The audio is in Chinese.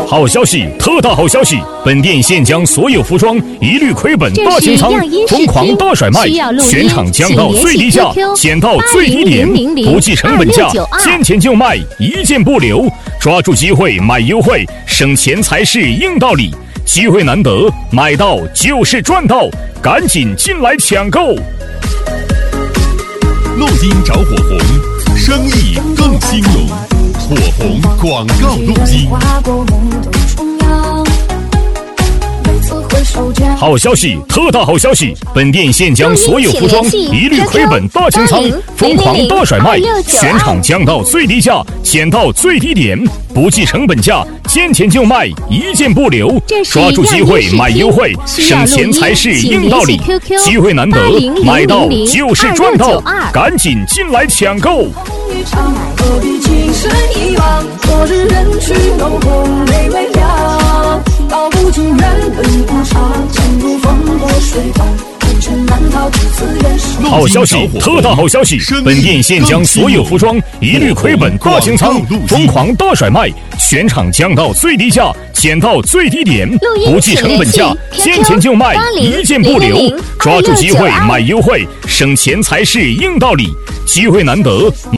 好消息，特大好消息！本店现将所有服装一律亏本大清仓，疯狂大甩卖，全场降到最低价，减到最低点，不计成本价，见钱就卖，一件不留。抓住机会买优惠，省钱才是硬道理。机会难得，买到就是赚到，赶紧进来抢购！ 录音找火红，生意更兴隆。火红广告录音。 好消息，特大好消息！本店现将所有服装一律亏本大清仓，疯狂大甩卖，全场降到最低价，减到最低点，不计成本价，见钱就卖，一件不留。抓住机会买优惠，省钱才是硬道理。机会难得，买到就是赚到，赶紧进来抢购！昨日人去楼空没微凉，道不尽缘分无常，陷入风波水浪，红尘难逃几次人生。好消息，特大好消息！本店现将所有服装一律亏本大清仓，疯狂大甩卖，全场降到最低价，减到最低点，不计成本价，见钱就卖，一件不留。抓住机会买优惠，省钱才是硬道理。机会难得。